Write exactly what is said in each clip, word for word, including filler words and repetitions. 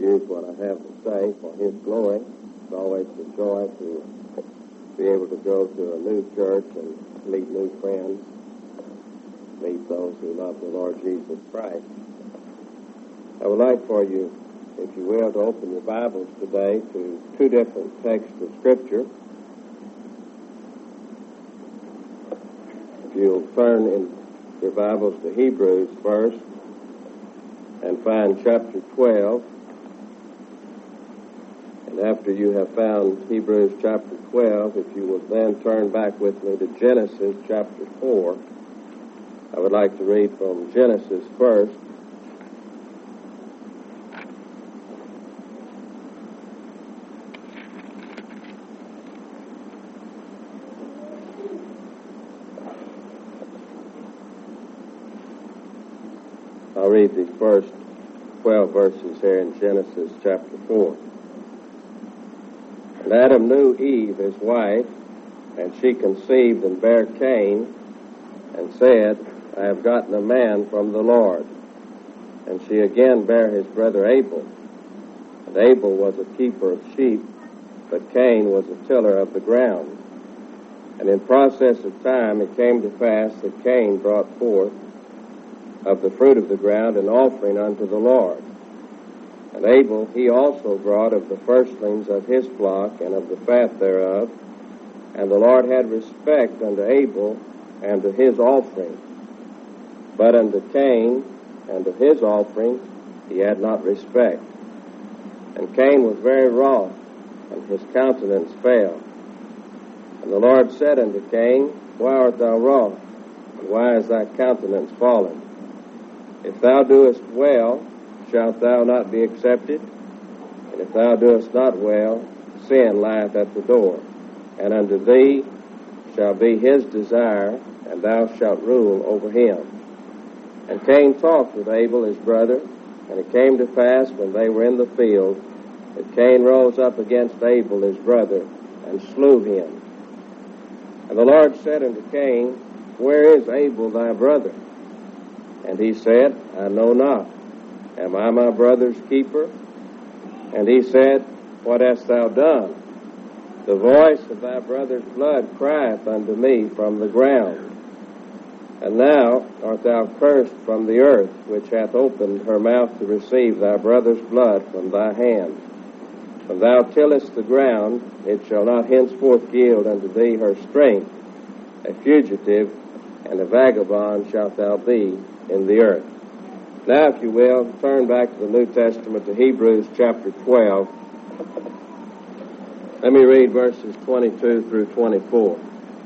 use what I have to say for His glory. It's always a joy to be able to go to a new church and meet new friends, meet those who love the Lord Jesus Christ. I would like for you, if you will, to open your Bibles today to two different texts of Scripture. If you'll turn in your Bibles to Hebrews first and find chapter twelve. And after you have found Hebrews chapter twelve, if you will then turn back with me to Genesis chapter four. I would like to read from Genesis first. I'll read the first twelve verses here in Genesis chapter four. And Adam knew Eve, his wife, and she conceived and bare Cain, and said, I have gotten a man from the Lord. And she again bare his brother Abel. And Abel was a keeper of sheep, but Cain was a tiller of the ground. And in process of time it came to pass that Cain brought forth of the fruit of the ground an offering unto the Lord. And Abel he also brought of the firstlings of his flock and of the fat thereof. And the Lord had respect unto Abel and to his offering. But unto Cain and to his offering he had not respect. And Cain was very wroth, and his countenance fell. And the Lord said unto Cain, Why art thou wroth, and why is thy countenance fallen? If thou doest well, shalt thou not be accepted? And if thou doest not well, sin lieth at the door. And unto thee shall be his desire, and thou shalt rule over him. And Cain talked with Abel his brother, and it came to pass when they were in the field, that Cain rose up against Abel his brother, and slew him. And the Lord said unto Cain, Where is Abel thy brother? And he said, I know not. Am I my brother's keeper? And he said, What hast thou done? The voice of thy brother's blood crieth unto me from the ground. And now art thou cursed from the earth, which hath opened her mouth to receive thy brother's blood from thy hand. When thou tillest the ground, it shall not henceforth yield unto thee her strength. A fugitive and a vagabond shalt thou be in the earth. Now, if you will, turn back to the New Testament to Hebrews chapter twelve. Let me read verses twenty-two through twenty-four.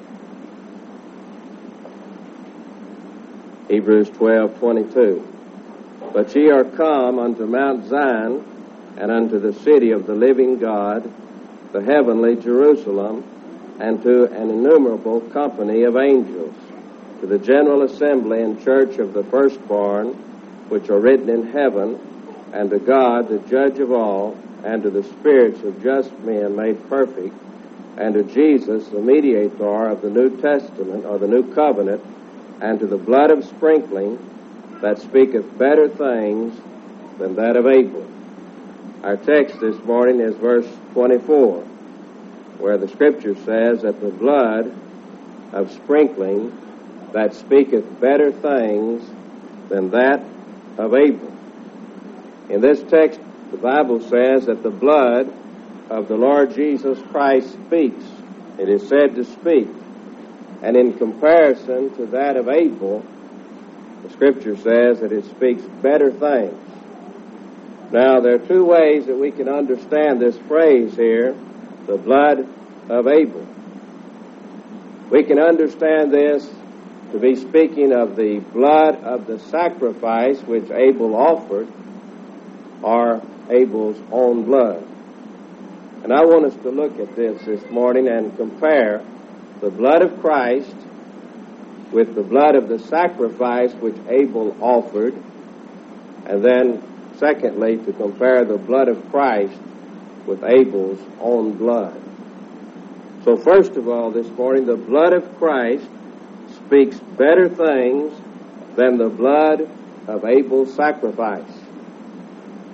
Hebrews twelve, twenty-two. But ye are come unto Mount Zion, and unto the city of the living God, the heavenly Jerusalem, and to an innumerable company of angels, to the general assembly and church of the firstborn, which are written in heaven, and to God, the judge of all, and to the spirits of just men made perfect, and to Jesus, the mediator of the New Testament, or the New Covenant, and to the blood of sprinkling, that speaketh better things than that of Abel. Our text this morning is verse twenty-four, where the Scripture says that the blood of sprinkling that speaketh better things than that of Abel. In this text, the Bible says that the blood of the Lord Jesus Christ speaks. It is said to speak. And in comparison to that of Abel, the Scripture says that it speaks better things. Now, there are two ways that we can understand this phrase here, the blood of Abel. We can understand this to be speaking of the blood of the sacrifice which Abel offered, or Abel's own blood. And I want us to look at this this morning and compare the blood of Christ with the blood of the sacrifice which Abel offered, and then, secondly, to compare the blood of Christ with Abel's own blood. So first of all, this morning, the blood of Christ speaks better things than the blood of Abel's sacrifice.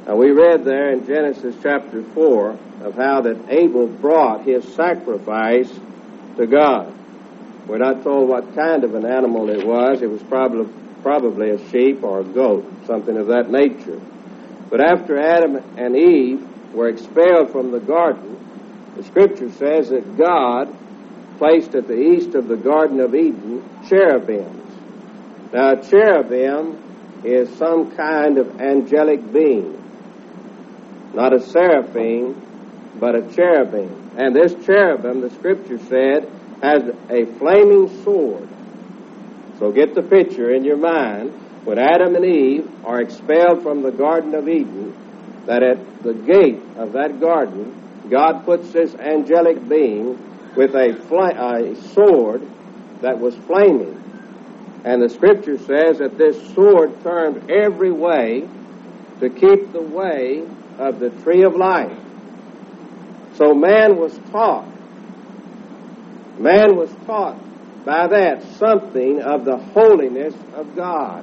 Now, we read there in Genesis chapter four of how that Abel brought his sacrifice to God. We're not told what kind of an animal it was. It was probably, probably a sheep or a goat, something of that nature. But after Adam and Eve were expelled from the garden, the Scripture says that God placed at the east of the Garden of Eden cherubims. Now, a cherubim is some kind of angelic being. Not a seraphim, but a cherubim. And this cherubim, the Scripture said, has a flaming sword. So get the picture in your mind. When Adam and Eve are expelled from the Garden of Eden, that at the gate of that garden, God puts this angelic being with a, fl- a sword that was flaming. And the Scripture says that this sword turned every way to keep the way of the tree of life. So man was taught, man was taught by that something of the holiness of God.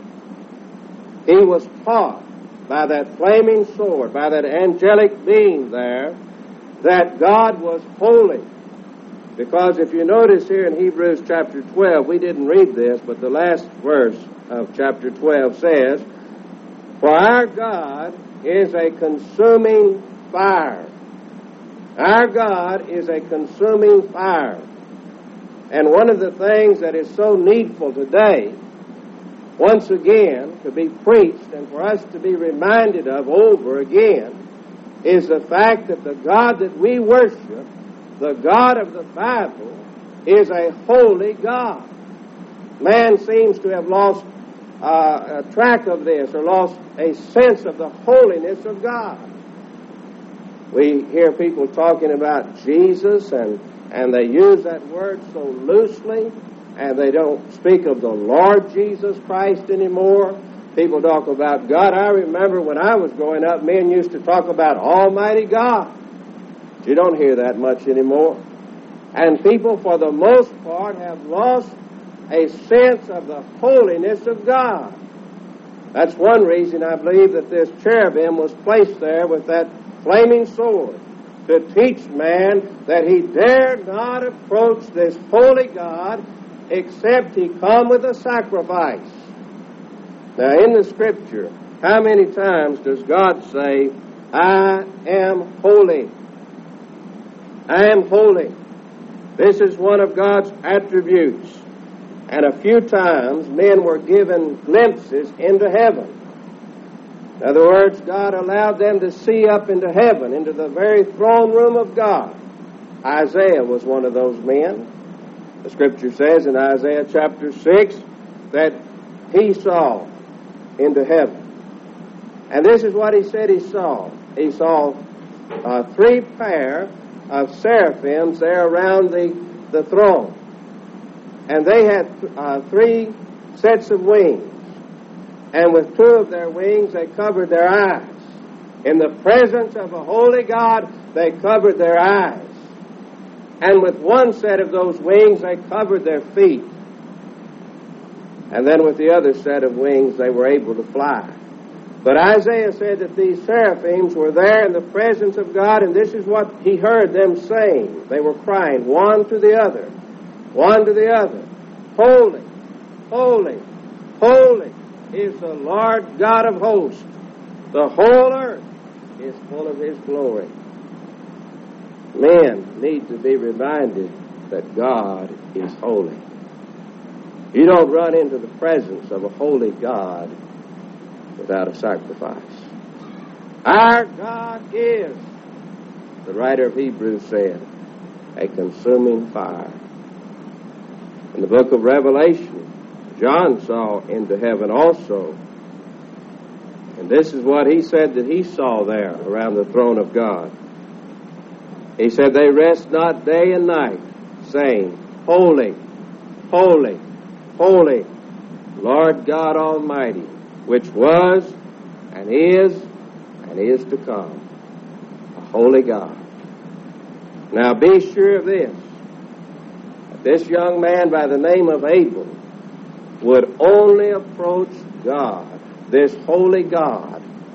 He was taught by that flaming sword, by that angelic being there, that God was holy. Because if you notice here in Hebrews chapter twelve, we didn't read this, but the last verse of chapter twelve says, "For our God is a consuming fire." Our God is a consuming fire. And one of the things that is so needful today, once again, to be preached and for us to be reminded of over again, is the fact that the God that we worship, the God of the Bible, is a holy God. Man seems to have lost uh, a track of this, or lost a sense of the holiness of God. We hear people talking about Jesus, and, and they use that word so loosely, and they don't speak of the Lord Jesus Christ anymore. People talk about God. I remember when I was growing up, men used to talk about Almighty God. But you don't hear that much anymore. And people, for the most part, have lost a sense of the holiness of God. That's one reason I believe that this cherubim was placed there with that flaming sword, to teach man that he dared not approach this holy God except he come with a sacrifice. Now, in the Scripture, how many times does God say, "I am holy"? I am holy. This is one of God's attributes. And a few times men were given glimpses into heaven. In other words, God allowed them to see up into heaven, into the very throne room of God. Isaiah was one of those men. The Scripture says in Isaiah chapter six that he saw into heaven. And this is what he said he saw. He saw uh, three pair of seraphims there around the, the throne. And they had uh, three sets of wings. And with two of their wings, they covered their eyes. In the presence of a holy God, they covered their eyes. And with one set of those wings, they covered their feet. And then with the other set of wings, they were able to fly. But Isaiah said that these seraphims were there in the presence of God, and this is what he heard them saying. They were crying one to the other, one to the other. "Holy, holy, holy is the Lord God of hosts. The whole earth is full of his glory." Men need to be reminded that God is holy. You don't run into the presence of a holy God without a sacrifice. Our God is, the writer of Hebrews said, a consuming fire. In the book of Revelation, John saw into heaven also. And this is what he said that he saw there around the throne of God. He said, "They rest not day and night, saying, Holy, holy, holy, Lord God Almighty, which was, and is, and is to come, a holy God." Now be sure of this, that this young man by the name of Abel would only approach God, this holy God,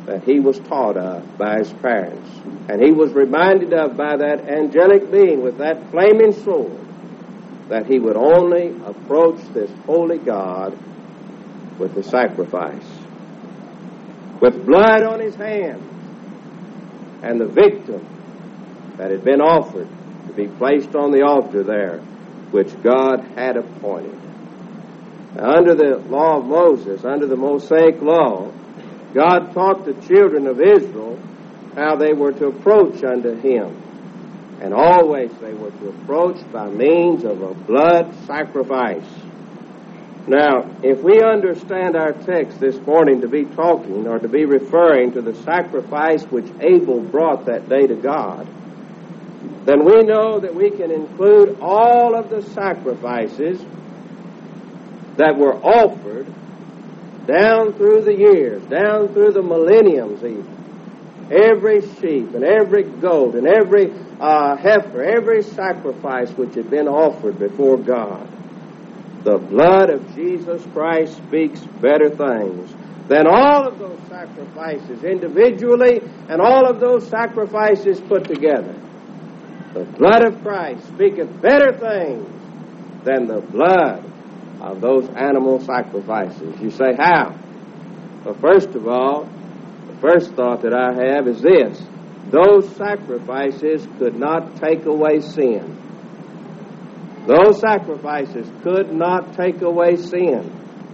that he was taught of by his parents. And he was reminded of by that angelic being with that flaming sword, that he would only approach this holy God with the sacrifice, with blood on his hands, and the victim that had been offered to be placed on the altar there, which God had appointed. Now, under the law of Moses, under the Mosaic law, God taught the children of Israel how they were to approach unto him. And always they were to approach by means of a blood sacrifice. Now, if we understand our text this morning to be talking or to be referring to the sacrifice which Abel brought that day to God, then we know that we can include all of the sacrifices that were offered down through the years, down through the millenniums even. Every sheep and every goat and every uh, heifer, every sacrifice which had been offered before God. The blood of Jesus Christ speaks better things than all of those sacrifices individually and all of those sacrifices put together. The blood of Christ speaketh better things than the blood of those animal sacrifices. You say, how? Well, first of all, the first thought that I have is this: those sacrifices could not take away sin. Those sacrifices could not take away sin.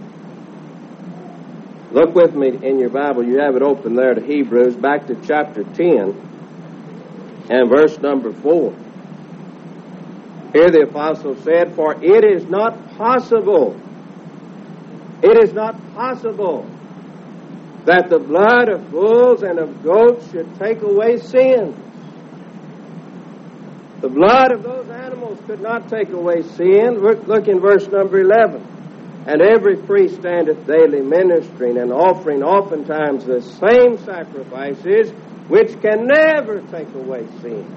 Look with me in your Bible. You have it open there to Hebrews, back to chapter ten and verse number four. Here the apostle said, for it is not possible, it is not possible that the blood of bulls and of goats should take away sins. The blood of those animals could not take away sin. Look in verse number eleven. And every priest standeth daily ministering and offering oftentimes the same sacrifices, which can never take away sin.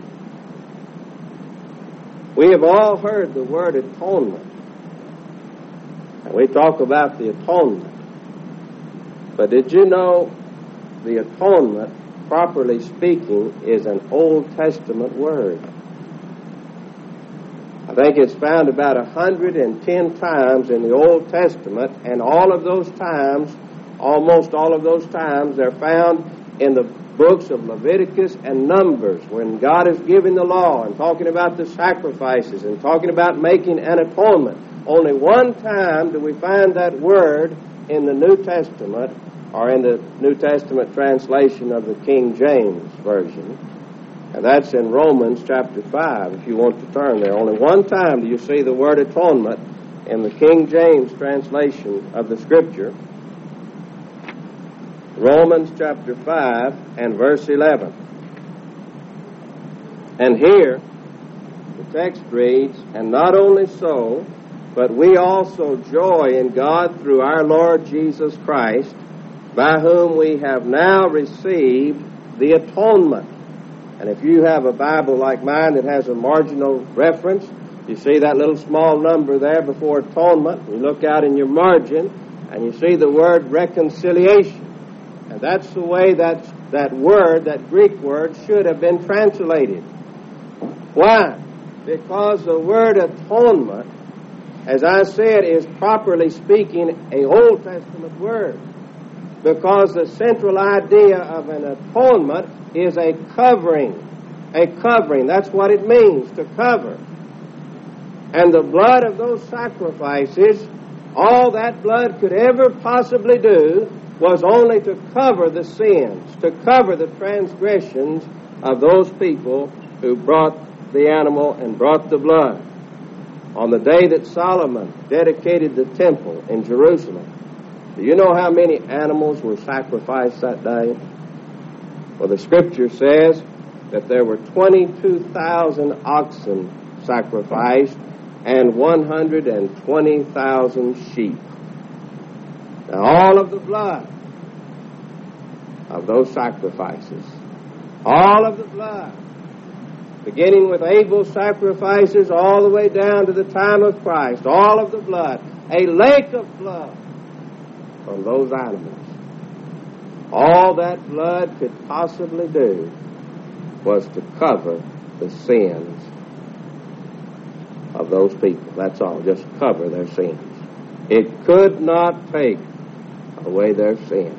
We have all heard the word atonement. And we talk about the atonement. But did you know the atonement, properly speaking, is an Old Testament word? I think it's found about one hundred ten times in the Old Testament, and all of those times, almost all of those times, they're found in the books of Leviticus and Numbers, when God is giving the law and talking about the sacrifices and talking about making an atonement. Only one time do we find that word in the New Testament, or in the New Testament translation of the King James Version. And that's in Romans chapter five, if you want to turn there. Only one time do you see the word atonement in the King James translation of the Scripture. Romans chapter five and verse eleven. And here, the text reads, and not only so, but we also joy in God through our Lord Jesus Christ, by whom we have now received the atonement. And if you have a Bible like mine that has a marginal reference, you see that little small number there before atonement. You look out in your margin, and you see the word reconciliation. And that's the way that, that word, that Greek word, should have been translated. Why? Because the word atonement, as I said, is properly speaking an Old Testament word. Because the central idea of an atonement is a covering. A covering. That's what it means, to cover. And the blood of those sacrifices, all that blood could ever possibly do was only to cover the sins, to cover the transgressions of those people who brought the animal and brought the blood. On the day that Solomon dedicated the temple in Jerusalem, do you know how many animals were sacrificed that day? Well, the Scripture says that there were twenty-two thousand oxen sacrificed and one hundred twenty thousand sheep. Now, all of the blood of those sacrifices, all of the blood, beginning with Abel's sacrifices all the way down to the time of Christ, all of the blood, a lake of blood from those animals. All that blood could possibly do was to cover the sins of those people. That's all, just cover their sins. It could not take away their sin.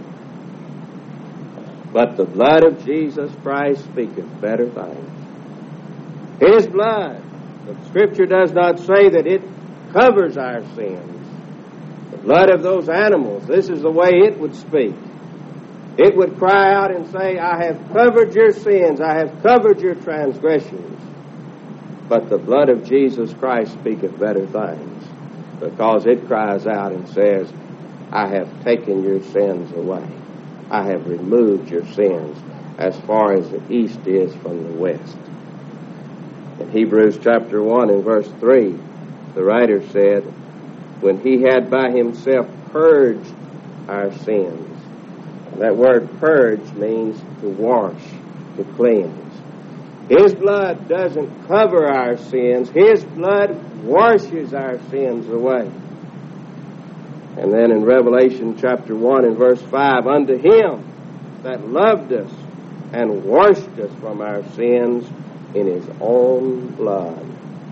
But the blood of Jesus Christ speaketh better things. His blood, the Scripture does not say that it covers our sins. The blood of those animals, this is the way it would speak. It would cry out and say, I have covered your sins, I have covered your transgressions. But the blood of Jesus Christ speaketh better things, because it cries out and says, I have taken your sins away. I have removed your sins as far as the east is from the west. In Hebrews chapter one and verse three, the writer said, when he had by himself purged our sins. And that word purge means to wash, to cleanse. His blood doesn't cover our sins. His blood washes our sins away. And then in Revelation chapter one and verse five, unto him that loved us and washed us from our sins in his own blood.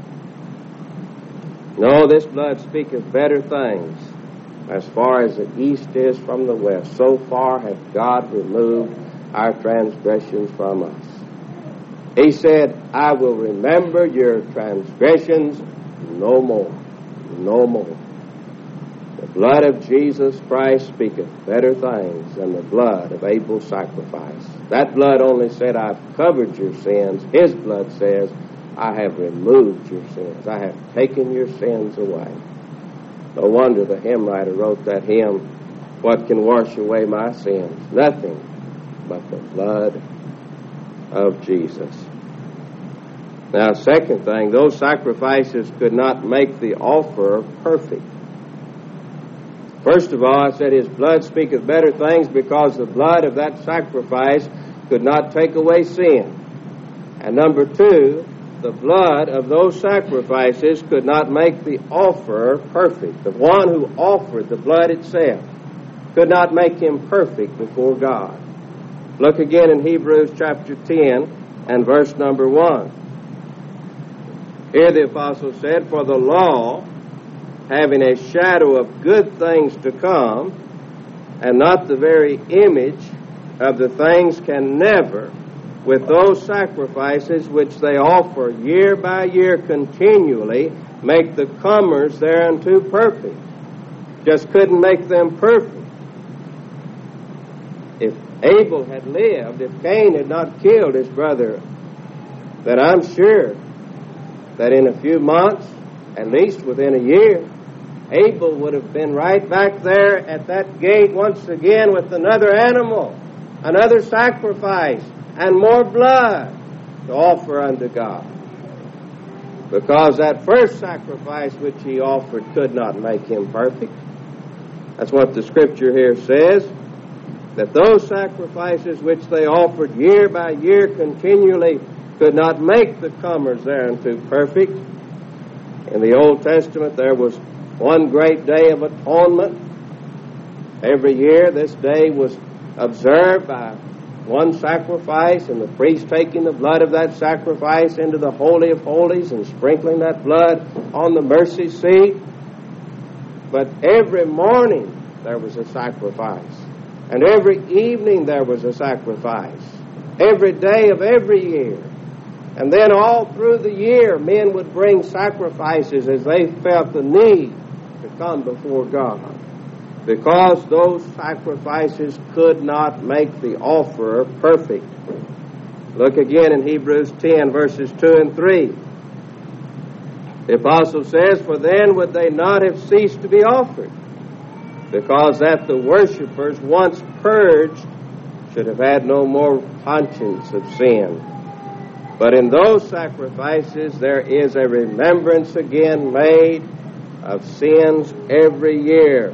No, this blood speaketh better things. As far as the east is from the west, so far hath God removed our transgressions from us. He said, I will remember your transgressions no more, no more. The blood of Jesus Christ speaketh better things than the blood of Abel's sacrifice. That blood only said, I've covered your sins. His blood says, I have removed your sins. I have taken your sins away. No wonder the hymn writer wrote that hymn, what can wash away my sins? Nothing but the blood of Jesus. Now, second thing, those sacrifices could not make the offerer perfect. First of all, I said his blood speaketh better things because the blood of that sacrifice could not take away sin. And number two, the blood of those sacrifices could not make the offerer perfect. The one who offered the blood itself could not make him perfect before God. Look again in Hebrews chapter ten and verse number one. Here the apostle said, for the law, having a shadow of good things to come, and not the very image of the things, can never, with those sacrifices which they offer year by year continually, make the comers thereunto perfect. Just couldn't make them perfect. If Abel had lived, if Cain had not killed his brother, then I'm sure that in a few months, at least within a year, Abel would have been right back there at that gate once again with another animal, another sacrifice, and more blood to offer unto God. Because that first sacrifice which he offered could not make him perfect. That's what the Scripture here says, that those sacrifices which they offered year by year continually could not make the comers thereunto perfect. In the Old Testament there was one great day of atonement. Every year this day was observed by one sacrifice, and the priest taking the blood of that sacrifice into the Holy of Holies and sprinkling that blood on the mercy seat. But every morning there was a sacrifice, and every evening there was a sacrifice, every day of every year. And then all through the year men would bring sacrifices as they felt the need to come before God, because those sacrifices could not make the offerer perfect. Look again in Hebrews ten, verses two and three. The apostle says, for then would they not have ceased to be offered, because that the worshippers, once purged, should have had no more conscience of sin. But in those sacrifices there is a remembrance again made of sins every year.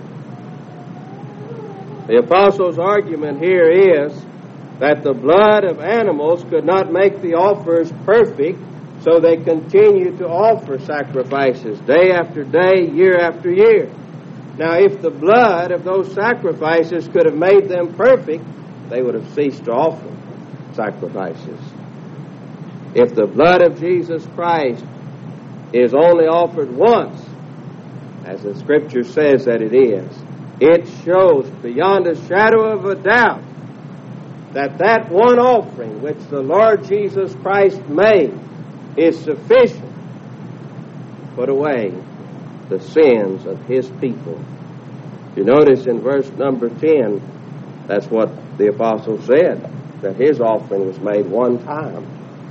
The apostle's argument here is that the blood of animals could not make the offerers perfect, so they continue to offer sacrifices day after day, year after year. Now, if the blood of those sacrifices could have made them perfect, they would have ceased to offer sacrifices. If the blood of Jesus Christ is only offered once, as the Scripture says that it is, it shows beyond a shadow of a doubt that that one offering which the Lord Jesus Christ made is sufficient to put away the sins of His people. You notice in verse number ten, that's what the apostle said, that his offering was made one time.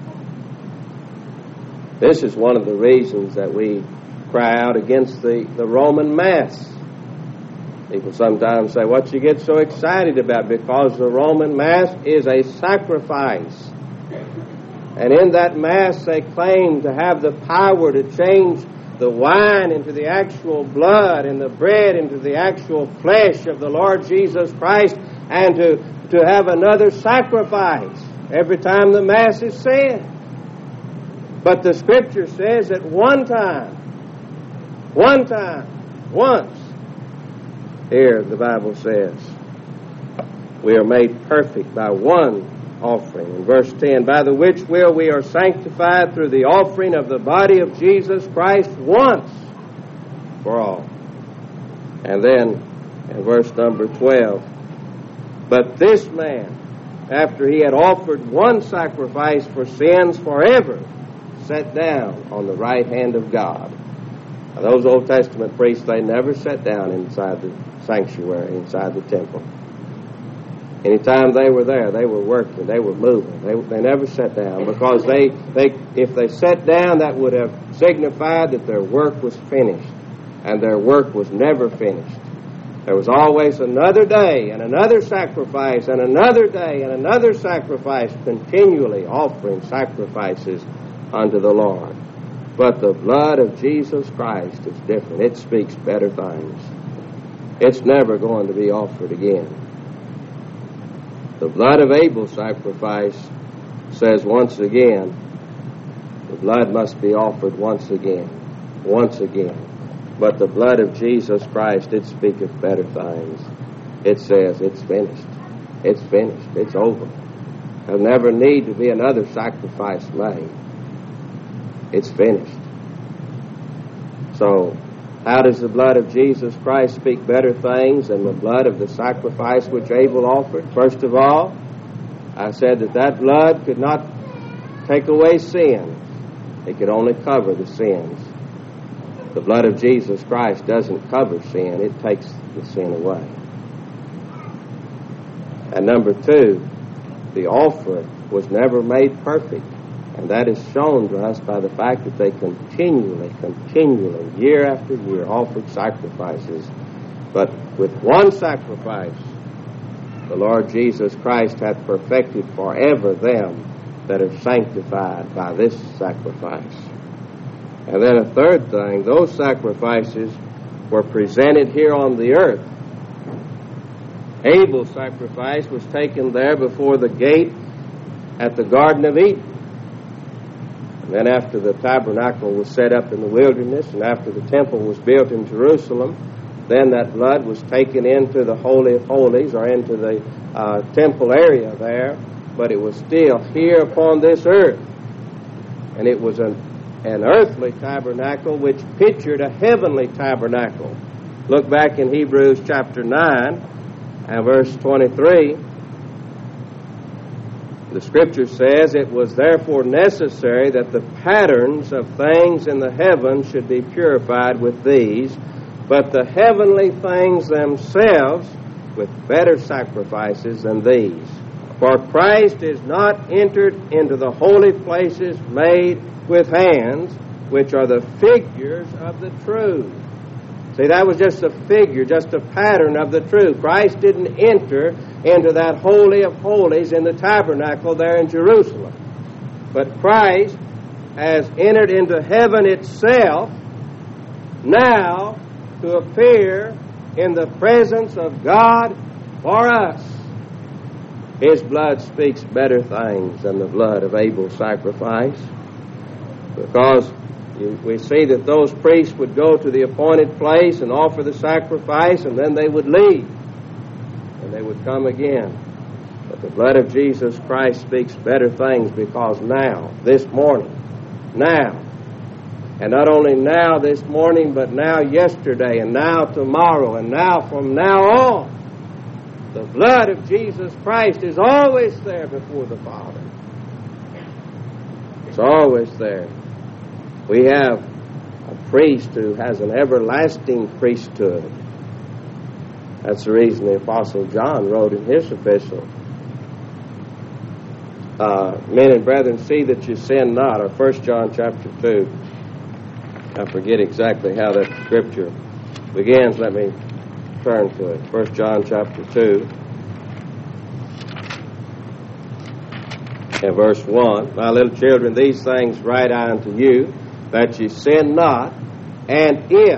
This is one of the reasons that we cry out against the, the Roman Mass. People sometimes say, what you get so excited about? Because the Roman Mass is a sacrifice. And in that Mass they claim to have the power to change the wine into the actual blood and the bread into the actual flesh of the Lord Jesus Christ, and to, to have another sacrifice every time the Mass is said. But the Scripture says that one time, one time, once, here the Bible says, we are made perfect by one offering. In verse ten, by the which will we are sanctified through the offering of the body of Jesus Christ once for all. And then in verse number twelve, but this man, after he had offered one sacrifice for sins forever, sat down on the right hand of God. Now, those Old Testament priests, they never sat down inside the sanctuary, inside the temple. Anytime they were there, they were working, they were moving. They, they never sat down, because they, they, if they sat down, that would have signified that their work was finished, and their work was never finished. There was always another day, and another sacrifice, and another day, and another sacrifice, continually offering sacrifices unto the Lord. But the blood of Jesus Christ is different. It speaks better things. It's never going to be offered again. The blood of Abel's sacrifice says once again, the blood must be offered once again, once again. But the blood of Jesus Christ, it speaketh better things. It says it's finished. It's finished. It's over. There'll never need to be another sacrifice made. It's finished. So, how does the blood of Jesus Christ speak better things than the blood of the sacrifice which Abel offered? First of all, I said that that blood could not take away sins. It could only cover the sins. The blood of Jesus Christ doesn't cover sin. It takes the sin away. And number two, the offer was never made perfect. And that is shown to us by the fact that they continually, continually, year after year, offered sacrifices. But with one sacrifice, the Lord Jesus Christ hath perfected forever them that are sanctified by this sacrifice. And then a third thing, those sacrifices were presented here on the earth. Abel's sacrifice was taken there before the gate at the Garden of Eden. And then after the tabernacle was set up in the wilderness, and after the temple was built in Jerusalem, then that blood was taken into the Holy of Holies, or into the uh, temple area there, but it was still here upon this earth. And it was an, an earthly tabernacle which pictured a heavenly tabernacle. Look back in Hebrews chapter nine and verse twenty-three. The Scripture says, it was therefore necessary that the patterns of things in the heavens should be purified with these, but the heavenly things themselves with better sacrifices than these. For Christ is not entered into the holy places made with hands, which are the figures of the true. See, that was just a figure, just a pattern of the true. Christ didn't enter into that Holy of Holies in the tabernacle there in Jerusalem. But Christ has entered into heaven itself now to appear in the presence of God for us. His blood speaks better things than the blood of Abel's sacrifice, because we see that those priests would go to the appointed place and offer the sacrifice, and then they would leave, and they would come again. The blood of Jesus Christ speaks better things because now, this morning, now, and not only now this morning, but now yesterday, and now tomorrow, and now from now on, the blood of Jesus Christ is always there before the Father. It's always there. We have a priest who has an everlasting priesthood. That's the reason the Apostle John wrote in his epistle, uh, men and brethren, see that you sin not, or First John chapter two. I forget exactly how that scripture begins. Let me turn to it. First John chapter two and verse one. My little children, these things write I unto you, that ye sin not, and if,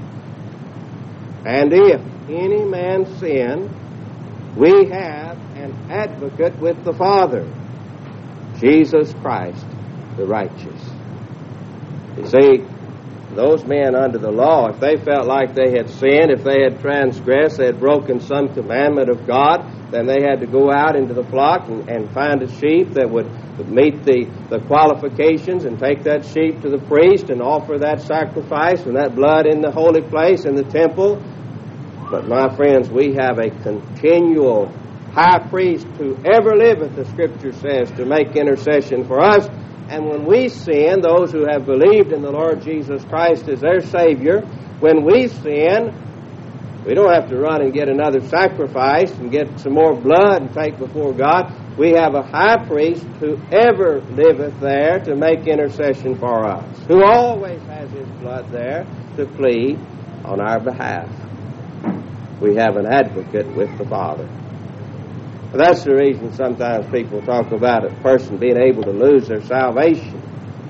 and if any man sin, we have an advocate with the Father, Jesus Christ, the righteous. You see, those men under the law, if they felt like they had sinned, if they had transgressed, they had broken some commandment of God, then they had to go out into the flock and, and find a sheep that would, would meet the, the qualifications, and take that sheep to the priest and offer that sacrifice and that blood in the holy place in the temple. But my friends, we have a continual high priest who ever liveth, the Scripture says, to make intercession for us. And when we sin, those who have believed in the Lord Jesus Christ as their Savior, when we sin, we don't have to run and get another sacrifice and get some more blood and take before God. We have a high priest who ever liveth there to make intercession for us, who always has his blood there to plead on our behalf. We have an advocate with the Father. That's the reason sometimes people talk about a person being able to lose their salvation.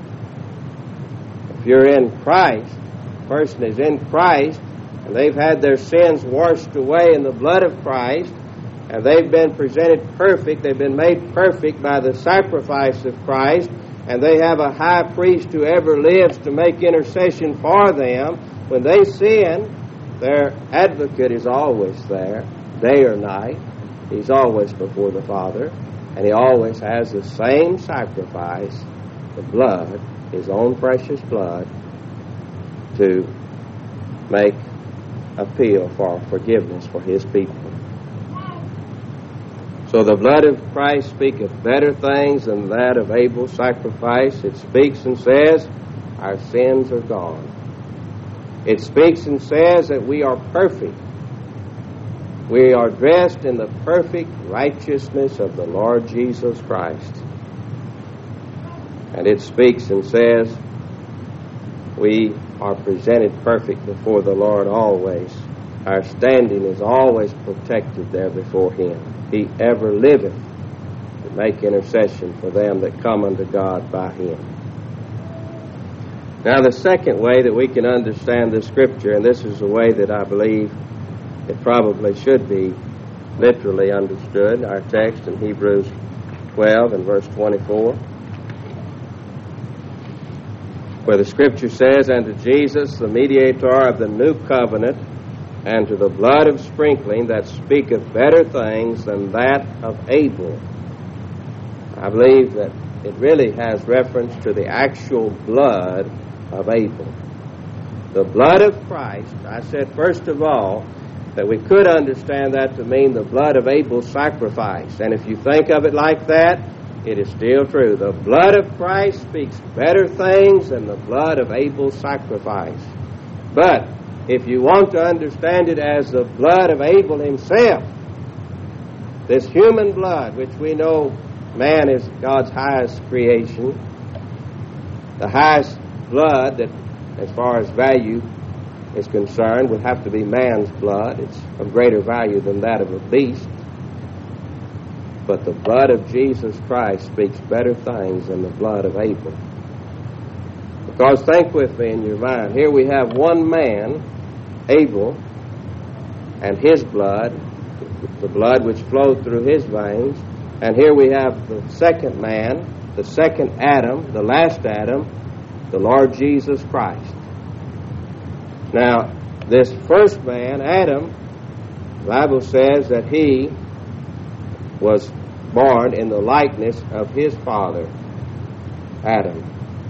If you're in Christ, a person is in Christ, and they've had their sins washed away in the blood of Christ, and they've been presented perfect, they've been made perfect by the sacrifice of Christ, and they have a high priest who ever lives to make intercession for them. When they sin, their advocate is always there, day or night. He's always before the Father, and he always has the same sacrifice, the blood, his own precious blood, to make appeal for forgiveness for his people. So the blood of Christ speaketh better things than that of Abel's sacrifice. It speaks and says, our sins are gone. It speaks and says that we are perfect. We are dressed in the perfect righteousness of the Lord Jesus Christ. And it speaks and says we are presented perfect before the Lord always. Our standing is always protected there before him. He ever liveth to make intercession for them that come unto God by him. Now the second way that we can understand the Scripture, and this is the way that I believe it probably should be literally understood, our text in Hebrews twelve and verse twenty-four, where the Scripture says, and to Jesus, the mediator of the new covenant, and to the blood of sprinkling that speaketh better things than that of Abel. I believe that it really has reference to the actual blood of Abel. The blood of Christ, I said first of all, that we could understand that to mean the blood of Abel's sacrifice. And if you think of it like that, it is still true. The blood of Christ speaks better things than the blood of Abel's sacrifice. But if you want to understand it as the blood of Abel himself, this human blood, which we know man is God's highest creation, the highest blood that, as far as value is concerned, would have to be man's blood. It's of greater value than that of a beast. But the blood of Jesus Christ speaks better things than the blood of Abel. Because think with me in your mind, here we have one man, Abel, and his blood, the blood which flowed through his veins, and here we have the second man, the second Adam, the last Adam, the Lord Jesus Christ. Now, this first man, Adam, the Bible says that he was born in the likeness of his father, Adam.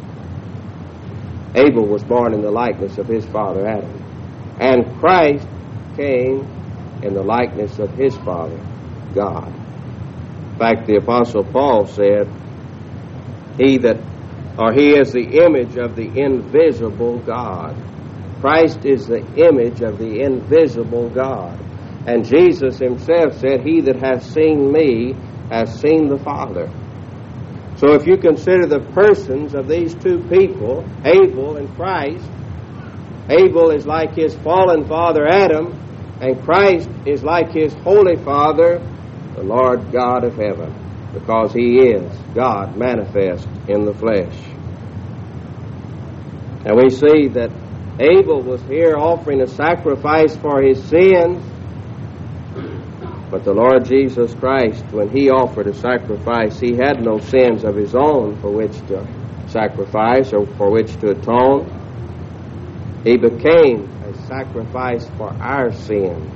Abel was born in the likeness of his father, Adam. And Christ came in the likeness of his father, God. In fact, the Apostle Paul said, He that, or he is the image of the invisible God. Christ is the image of the invisible God. And Jesus himself said, He that hath seen me has seen the Father. So if you consider the persons of these two people, Abel and Christ, Abel is like his fallen father Adam, and Christ is like his holy Father, the Lord God of heaven, because he is God manifest in the flesh. And we see that Abel was here offering a sacrifice for his sins, but the Lord Jesus Christ, when he offered a sacrifice, he had no sins of his own for which to sacrifice or for which to atone. He became a sacrifice for our sins.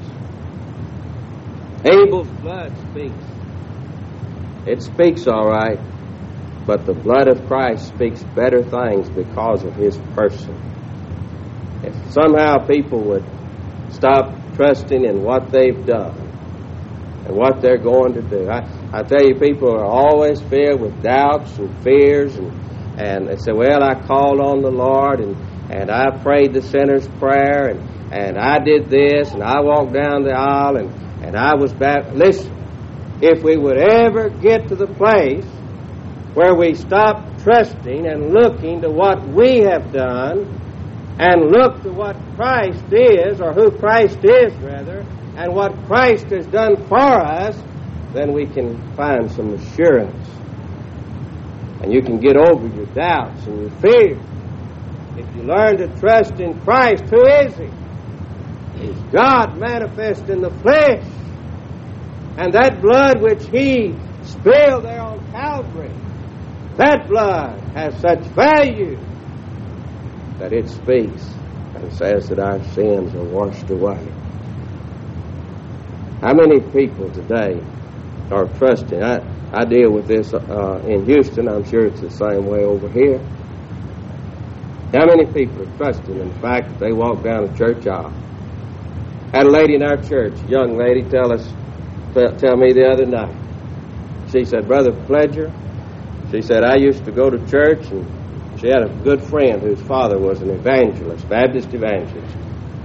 Abel's blood speaks. It speaks all right, but the blood of Christ speaks better things because of his person. If somehow people would stop trusting in what they've done and what they're going to do. I, I tell you, people are always filled with doubts and fears, and, and they say, well, I called on the Lord, and, and I prayed the sinner's prayer, and, and I did this, and I walked down the aisle, and, and I was baptized. Listen, if we would ever get to the place where we stop trusting and looking to what we have done and look to what Christ is, or who Christ is, rather, and what Christ has done for us, then we can find some assurance. And you can get over your doubts and your fears. If you learn to trust in Christ, who is He? He's God manifest in the flesh. And that blood which He spilled there on Calvary, that blood has such value that it speaks and says that our sins are washed away. How many people today are trusting? I, I deal with this uh, in Houston. I'm sure it's the same way over here. How many people are trusting in the fact that they walk down a church aisle? Had a lady in our church, a young lady, tell us, tell me the other night. She said, Brother Pledger, she said, I used to go to church, and she had a good friend whose father was an evangelist, Baptist evangelist.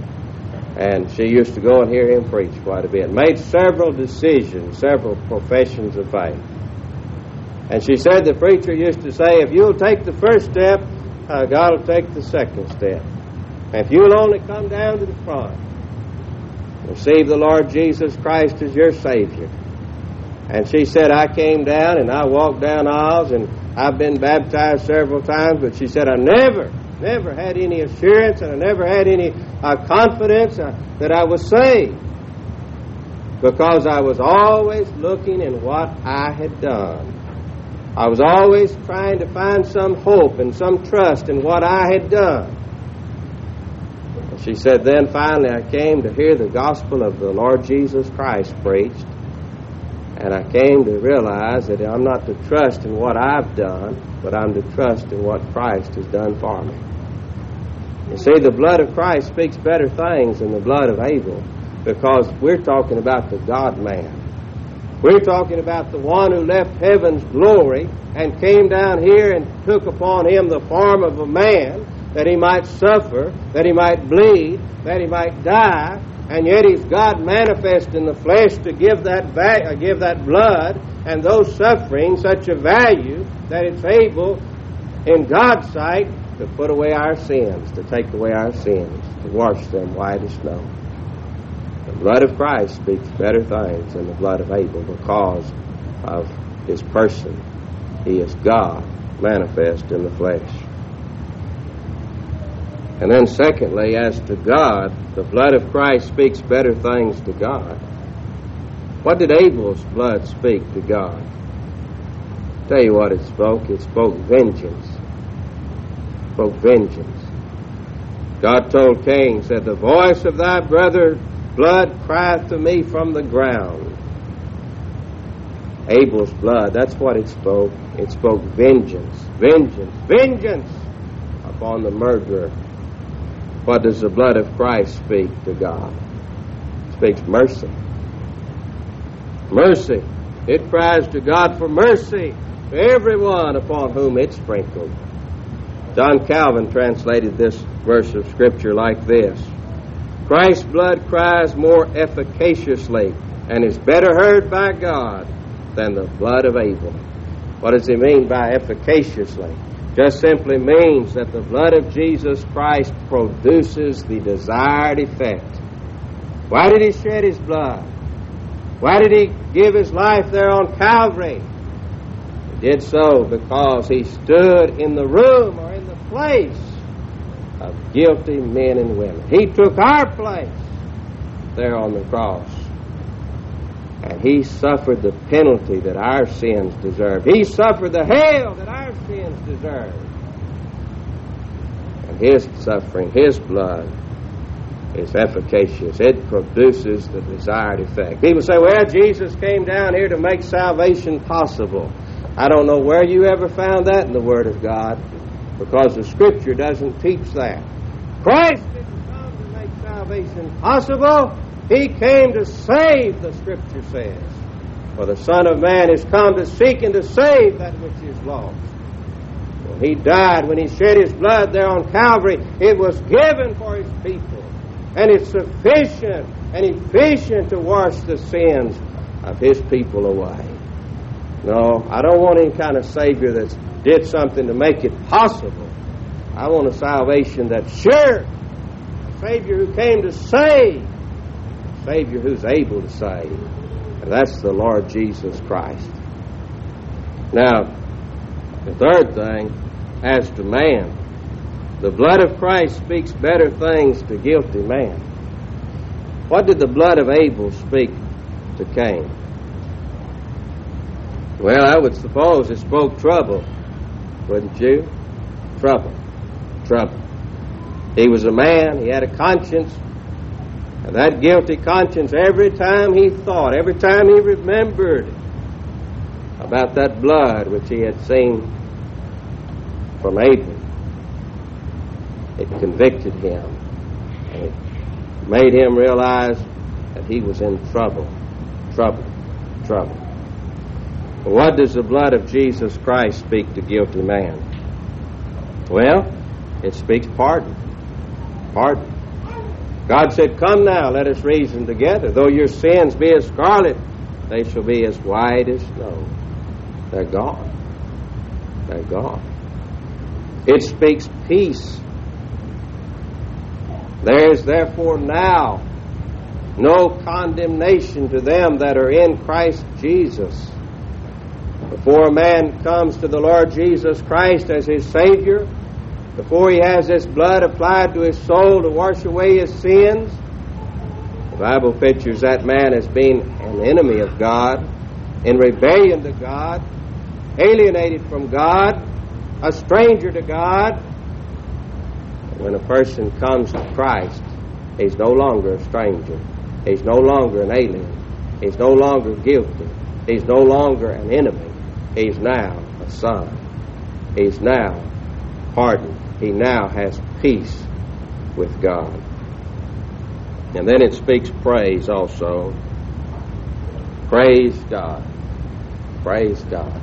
And she used to go and hear him preach quite a bit. Made several decisions, several professions of faith. And she said the preacher used to say, if you'll take the first step, uh, God will take the second step. And if you'll only come down to the front, receive the Lord Jesus Christ as your Savior. And she said, I came down and I walked down aisles and I've been baptized several times, but she said, I never, never had any assurance and I never had any uh, confidence uh, that I was saved, because I was always looking in what I had done. I was always trying to find some hope and some trust in what I had done. And she said, then finally I came to hear the gospel of the Lord Jesus Christ preached. And I came to realize that I'm not to trust in what I've done, but I'm to trust in what Christ has done for me. You see, the blood of Christ speaks better things than the blood of Abel, because we're talking about the God-man. We're talking about the one who left heaven's glory and came down here and took upon him the form of a man, that he might suffer, that he might bleed, that he might die. And yet He's God manifest in the flesh to give that va- uh, give that blood and those sufferings such a value that it's able, in God's sight, to put away our sins, to take away our sins, to wash them white as snow. The blood of Christ speaks better things than the blood of Abel because of His person. He is God manifest in the flesh. And then secondly, as to God, the blood of Christ speaks better things to God. What did Abel's blood speak to God? I'll tell you what it spoke. It spoke vengeance. It spoke vengeance. God told Cain, said, the voice of thy brother's blood crieth to me from the ground. Abel's blood, that's what it spoke. It spoke vengeance, vengeance, vengeance upon the murderer. What does the blood of Christ speak to God? It speaks mercy. Mercy. It cries to God for mercy to everyone upon whom it's sprinkled. John Calvin translated this verse of Scripture like this: Christ's blood cries more efficaciously and is better heard by God than the blood of Abel. What does he mean by efficaciously? Just simply means that the blood of Jesus Christ produces the desired effect. Why did he shed his blood? Why did he give his life there on Calvary? He did so because he stood in the room or in the place of guilty men and women. He took our place there on the cross. And he suffered the penalty that our sins deserve. He suffered the hell that our sins deserve. And his suffering, his blood, is efficacious. It produces the desired effect. People say, well, Jesus came down here to make salvation possible. I don't know where you ever found that in the Word of God, because the Scripture doesn't teach that. Christ didn't come to make salvation possible. He came to save, the Scripture says. For the Son of Man is come to seek and to save that which is lost. When he died, when he shed his blood there on Calvary, it was given for his people. And it's sufficient and efficient to wash the sins of his people away. No, I don't want any kind of Savior that did something to make it possible. I want a salvation that's sure. A Savior who came to save. A Savior who's able to save. And that's the Lord Jesus Christ. Now, the third thing, as to man, the blood of Christ speaks better things to guilty man. What did the blood of Abel speak to Cain? Well, I would suppose it spoke trouble, wouldn't you? Trouble. Trouble. He was a man, he had a conscience, and that guilty conscience, every time he thought, every time he remembered about that blood which he had seen from Abel, it convicted him, and it made him realize that he was in trouble, trouble, trouble. But what does the blood of Jesus Christ speak to guilty man? Well, it speaks pardon. Pardon. God said, come now, let us reason together. Though your sins be as scarlet, they shall be as white as snow. They're gone. They're gone. It speaks peace. There is therefore now no condemnation to them that are in Christ Jesus. Before a man comes to the Lord Jesus Christ as his Savior, before he has this blood applied to his soul to wash away his sins, the Bible pictures that man as being an enemy of God, in rebellion to God, alienated from God, a stranger to God. When a person comes to Christ, he's no longer a stranger. He's no longer an alien. He's no longer guilty. He's no longer an enemy. He's now a son. He's now pardoned. He now has peace with God. And then it speaks praise also. Praise God. Praise God.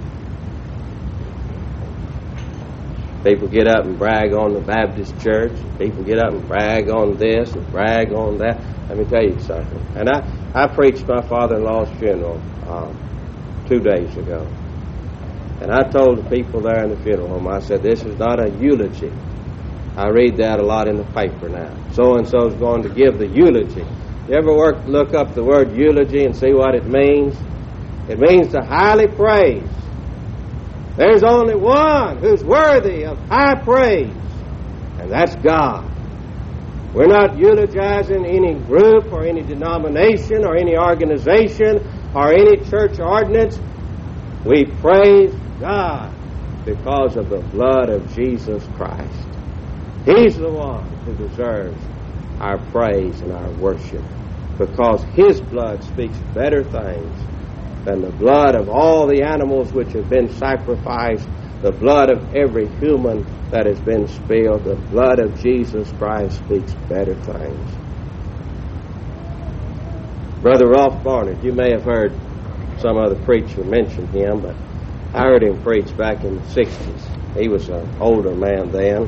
People get up and brag on the Baptist church. People get up and brag on this and brag on that. Let me tell you something. And I, I preached my father-in-law's funeral uh, two days ago. And I told the people there in the funeral home, I said, this is not a eulogy. I read that a lot in the paper now. So-and-so is going to give the eulogy. You ever work, look up the word eulogy and see what it means? It means to highly praise. There's only one who's worthy of high praise, and that's God. We're not eulogizing any group or any denomination or any organization or any church ordinance. We praise God because of the blood of Jesus Christ. He's the one who deserves our praise and our worship, because his blood speaks better things than the blood of all the animals which have been sacrificed, the blood of every human that has been spilled. The blood of Jesus Christ speaks better things. Brother Rolf Barnard, you may have heard some other preacher mention him, but I heard him preach back in the sixties. He was an older man then.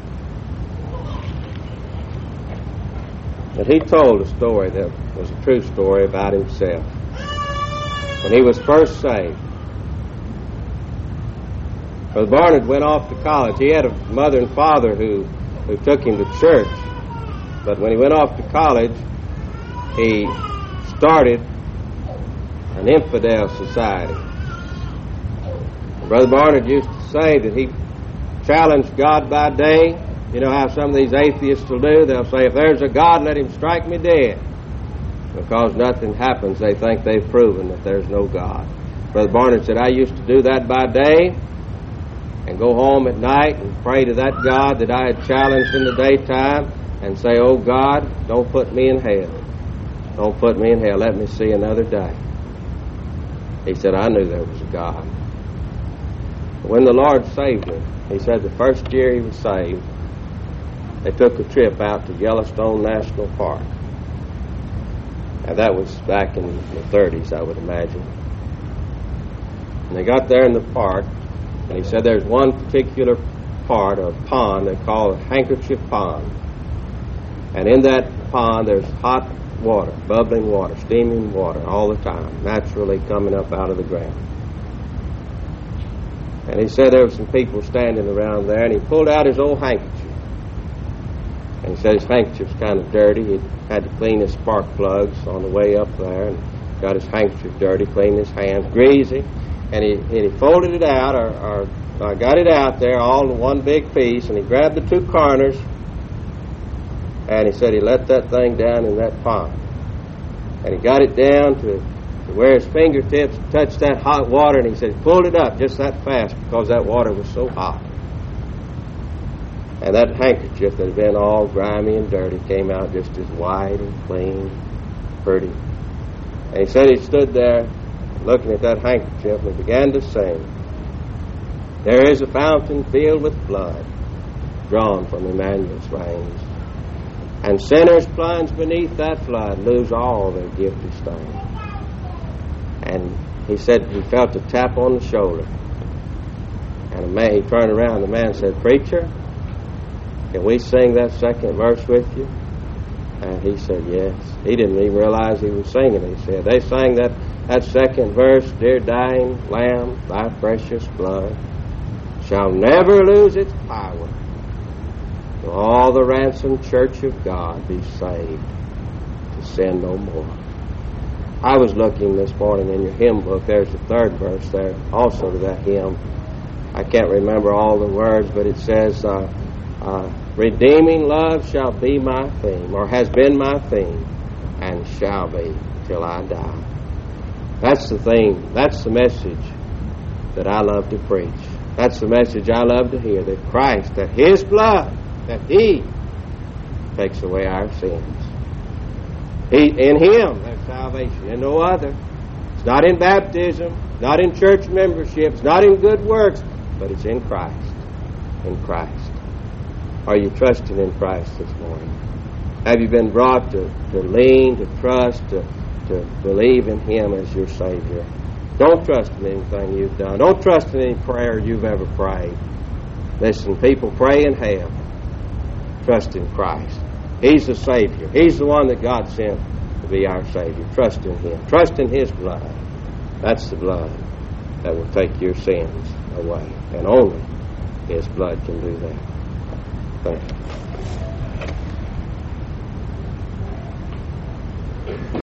But he told a story that was a true story about himself. When he was first saved, Brother Barnard went off to college. He had a mother and father who, who took him to church. But when he went off to college, he started an infidel society. Brother Barnard used to say that he challenged God by day. You know how some of these atheists will do? They'll say, if there's a God, let him strike me dead. Because nothing happens, they think they've proven that there's no God. Brother Barnard said, I used to do that by day and go home at night and pray to that God that I had challenged in the daytime and say, oh God, don't put me in hell. Don't put me in hell. Let me see another day. He said, I knew there was a God. When the Lord saved him, he said the first year he was saved, they took a trip out to Yellowstone National Park. Now that was back in the thirties, I would imagine. And they got there in the park, and he said there's one particular part or pond they call a handkerchief pond. And in that pond there's hot water, bubbling water, steaming water all the time, naturally coming up out of the ground. And he said there were some people standing around there, and he pulled out his old handkerchief. And he said his handkerchief's kind of dirty. He had to clean his spark plugs on the way up there, and got his handkerchief dirty, cleaned his hands, greasy. And he, and he folded it out, or, or, or got it out there all in one big piece, and he grabbed the two corners, and he said he let that thing down in that pond. And he got it down to, to where his fingertips touched that hot water, and he said he pulled it up just that fast because that water was so hot. And that handkerchief that had been all grimy and dirty came out just as white and clean, pretty. And he said he stood there looking at that handkerchief and began to sing, there is a fountain filled with blood drawn from Emmanuel's veins, and sinners plunged beneath that flood lose all their guilty stain. And he said he felt a tap on the shoulder, and a man, he turned around, and the man said, preacher, can we sing that second verse with you? And he said, yes. He didn't even realize he was singing. He said, they sang that, that second verse, dear dying Lamb, thy precious blood shall never lose its power, till all the ransomed church of God be saved to sin no more. I was looking this morning in your hymn book. There's the third verse there also to that hymn. I can't remember all the words, but it says, uh, uh, redeeming love shall be my theme, or has been my theme, and shall be till I die. That's the theme. That's the message that I love to preach. That's the message I love to hear, that Christ, that His blood, that He takes away our sins. He, in Him there's salvation, in no other. It's not in baptism, not in church membership, it's not in good works, but it's in Christ. In Christ. Are you trusting in Christ this morning? Have you been brought to, to lean, to trust, to, to believe in Him as your Savior? Don't trust in anything you've done. Don't trust in any prayer you've ever prayed. Listen, people pray in hell. Trust in Christ. He's the Savior. He's the one that God sent to be our Savior. Trust in Him. Trust in His blood. That's the blood that will take your sins away. And only His blood can do that. Thank you.